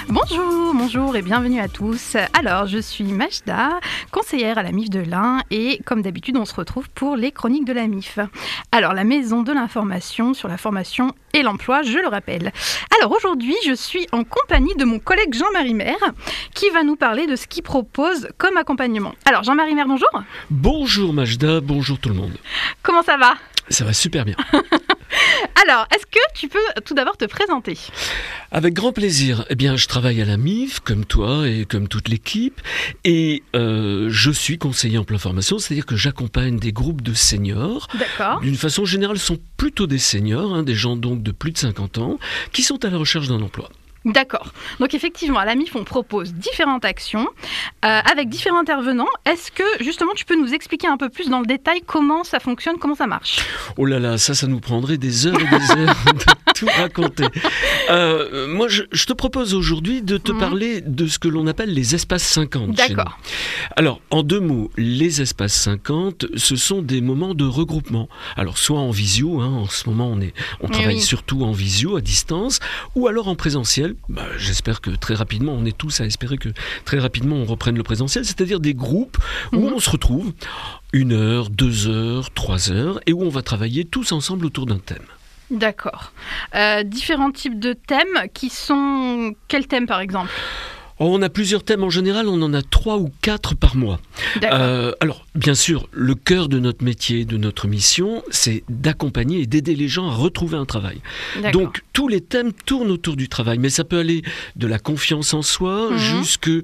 Bonjour et bienvenue à tous. Alors, je suis Majda, conseillère à la MIF de l'Ain et comme d'habitude, on se retrouve pour les chroniques de la MIF. Alors, la maison de l'information sur la formation et l'emploi, je le rappelle. Alors, aujourd'hui, je suis en compagnie de mon collègue Jean-Marie Maire qui va nous parler de ce qu'il propose comme accompagnement. Alors, Jean-Marie Maire, bonjour. Bonjour Majda, bonjour tout le monde. Comment ça va ? Ça va super bien. Alors, est-ce que tu peux tout d'abord te présenter ? Avec grand plaisir. Eh bien, je travaille à la MIF, comme toi et comme toute l'équipe, et je suis conseiller emploi formation, c'est-à-dire que j'accompagne des groupes de seniors. D'accord. D'une façon générale, ce sont plutôt des seniors, des gens donc de plus de 50 ans, qui sont à la recherche d'un emploi. D'accord. Donc effectivement, à la MIF, on propose différentes actions avec différents intervenants. Est-ce que justement tu peux nous expliquer un peu plus dans le détail comment ça fonctionne, comment ça marche ? Oh là là, ça nous prendrait des heures et des heures de tout raconter. Moi, je te propose aujourd'hui de te parler de ce que l'on appelle les espaces 50. D'accord. Alors, en deux mots, les espaces 50, ce sont des moments de regroupement. Alors, soit en visio, en ce moment on travaille surtout en visio, à distance, ou alors en présentiel. J'espère que très rapidement, on est tous à espérer que très rapidement on reprenne le présentiel, c'est-à-dire des groupes où on se retrouve 1 heure, 2 heures, 3 heures, et où on va travailler tous ensemble autour d'un thème. D'accord. Différents types de thèmes qui sont... Quels thèmes par exemple ? On a plusieurs thèmes en général, on en a 3 ou 4 par mois. Alors, bien sûr, le cœur de notre métier, de notre mission, c'est d'accompagner et d'aider les gens à retrouver un travail. D'accord. Donc, tous les thèmes tournent autour du travail, mais ça peut aller de la confiance en soi jusqu'aux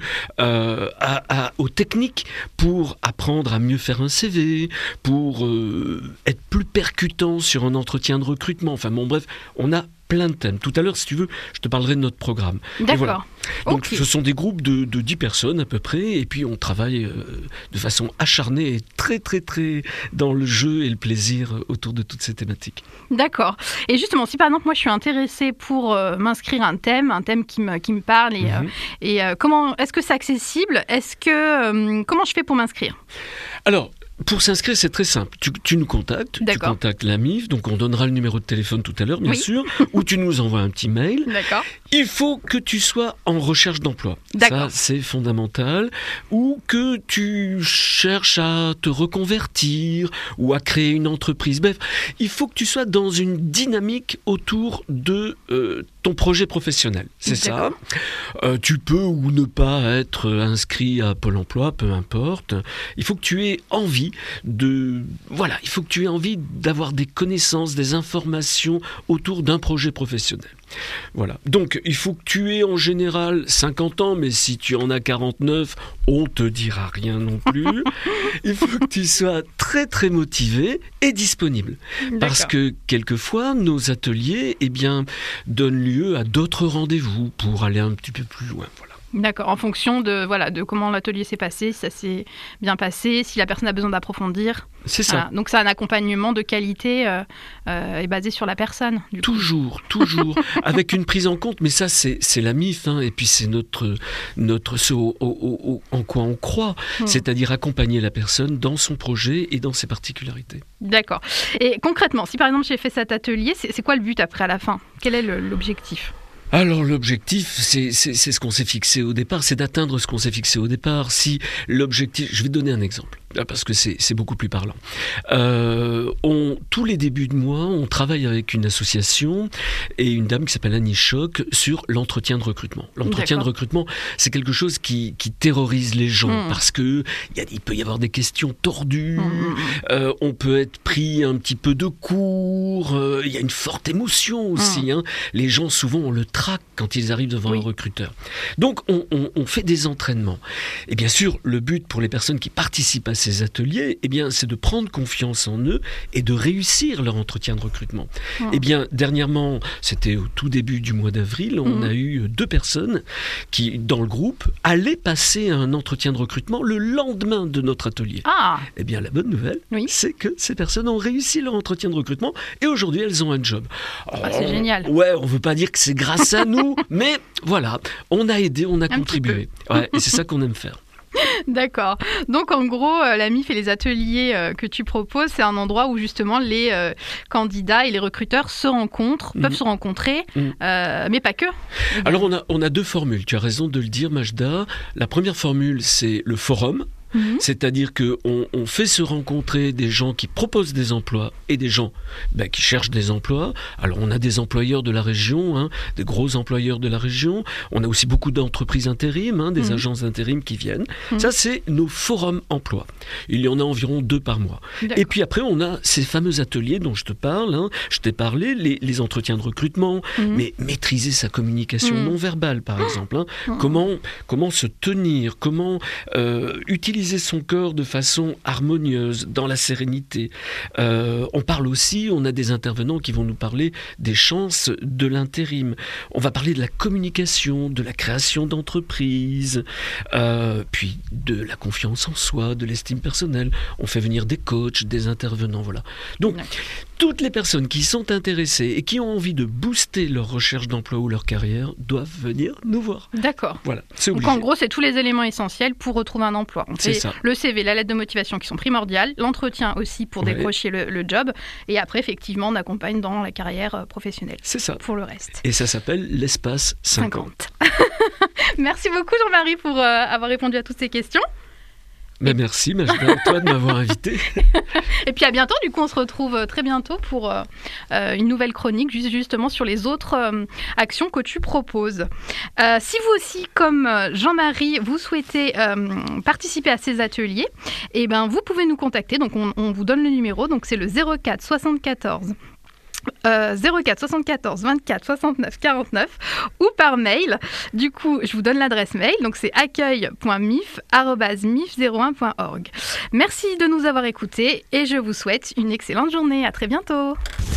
techniques pour apprendre à mieux faire un CV, pour être plus percutant sur un entretien de recrutement. Enfin bon, bref, on a plein de thèmes. Tout à l'heure, si tu veux, je te parlerai de notre programme. D'accord. Voilà. Donc, ce sont des groupes de 10 personnes à peu près, et puis on travaille de façon acharnée et très, très, très dans le jeu et le plaisir autour de toutes ces thématiques. D'accord. Et justement, si par exemple, moi, je suis intéressée pour m'inscrire à un thème qui me parle, et comment est-ce que c'est accessible ? Comment je fais pour m'inscrire ? Alors, pour s'inscrire, c'est très simple. Tu nous contactes, D'accord. Tu contactes la MIF, donc on donnera le numéro de téléphone tout à l'heure, bien sûr, ou tu nous envoies un petit mail. D'accord. Il faut que tu sois en recherche d'emploi. D'accord. Ça, c'est fondamental. Ou que tu cherches à te reconvertir ou à créer une entreprise. Bref, il faut que tu sois dans une dynamique autour de ton projet professionnel. C'est ça. Tu peux ou ne pas être inscrit à Pôle emploi, peu importe. Il faut que tu aies envie il faut que tu aies envie d'avoir des connaissances, des informations autour d'un projet professionnel. Voilà. Donc, il faut que tu aies en général 50 ans, mais si tu en as 49, on te dira rien non plus. Il faut que tu sois très très motivé et disponible. D'accord. Parce que quelquefois, nos ateliers, donnent lieu à d'autres rendez-vous pour aller un petit peu plus loin. Voilà. D'accord, en fonction de comment l'atelier s'est passé, si ça s'est bien passé, si la personne a besoin d'approfondir. C'est ça. Voilà. Donc c'est un accompagnement de qualité et basé sur la personne. Toujours, avec une prise en compte, mais ça c'est la MIF, et puis c'est ce en quoi on croit, c'est-à-dire accompagner la personne dans son projet et dans ses particularités. D'accord. Et concrètement, si par exemple j'ai fait cet atelier, c'est quoi le but après à la fin ? Quel est l'objectif ? Alors l'objectif, c'est ce qu'on s'est fixé au départ, c'est d'atteindre ce qu'on s'est fixé au départ. Si l'objectif, je vais te donner un exemple, parce que c'est beaucoup plus parlant. Tous les débuts de mois, on travaille avec une association et une dame qui s'appelle Annie Choc sur l'entretien de recrutement. L'entretien de recrutement, c'est quelque chose qui terrorise les gens parce que il peut y avoir des questions tordues, on peut être pris un petit peu de court, il y a une forte émotion aussi. Les gens souvent ont le trac quand ils arrivent devant un recruteur. Donc on fait des entraînements. Et bien sûr, le but pour les personnes qui participent à ces ateliers, c'est de prendre confiance en eux et de réussir leur entretien de recrutement. Dernièrement, c'était au tout début du mois d'avril, on a eu 2 personnes qui, dans le groupe, allaient passer un entretien de recrutement le lendemain de notre atelier. La bonne nouvelle, c'est que ces personnes ont réussi leur entretien de recrutement et aujourd'hui, elles ont un job. C'est génial. Ouais, on ne veut pas dire que c'est grâce à nous, mais voilà, on a aidé, on a contribué. Et c'est ça qu'on aime faire. D'accord. Donc en gros, la MIF et les ateliers que tu proposes, c'est un endroit où justement les candidats et les recruteurs se rencontrent, peuvent se rencontrer, mais pas que. Alors on a deux formules, tu as raison de le dire Majda. La première formule, c'est le forum. C'est-à-dire qu'on fait se rencontrer des gens qui proposent des emplois et des gens qui cherchent des emplois. Alors on a des employeurs de la région, des gros employeurs de la région. On a aussi beaucoup d'entreprises intérim, des agences d'intérim qui viennent. Ça, c'est nos forums emploi. Il y en a environ 2 par mois. D'accord. Et puis après, on a ces fameux ateliers dont je te parle. Je t'ai parlé, les entretiens de recrutement, mais maîtriser sa communication non verbale, par exemple. Comment se tenir, comment utiliser son corps de façon harmonieuse, dans la sérénité. On parle aussi, on a des intervenants qui vont nous parler des chances de l'intérim. On va parler de la communication, de la création d'entreprises, puis de la confiance en soi, de l'estime personnelle. On fait venir des coachs, des intervenants, voilà. Donc, toutes les personnes qui sont intéressées et qui ont envie de booster leur recherche d'emploi ou leur carrière doivent venir nous voir. D'accord. Voilà, c'est obligé. Donc en gros, c'est tous les éléments essentiels pour retrouver un emploi. On fait ça. Le CV, la lettre de motivation qui sont primordiales, l'entretien aussi pour décrocher le job, et après, effectivement, on accompagne dans la carrière professionnelle. C'est ça. Pour le reste. Et ça s'appelle l'espace 50. Merci beaucoup Jean-Marie pour avoir répondu à toutes ces questions. Merci Majda, toi de m'avoir invité. Et puis à bientôt, du coup on se retrouve très bientôt pour une nouvelle chronique justement sur les autres actions que tu proposes. Si vous aussi, comme Jean-Marie, vous souhaitez participer à ces ateliers, vous pouvez nous contacter, donc on vous donne le numéro, donc c'est le 04 74 24 69 49 ou par mail. Du coup, je vous donne l'adresse mail. Donc, c'est accueil.mif@mif01.org. Merci de nous avoir écoutés et je vous souhaite une excellente journée. À très bientôt.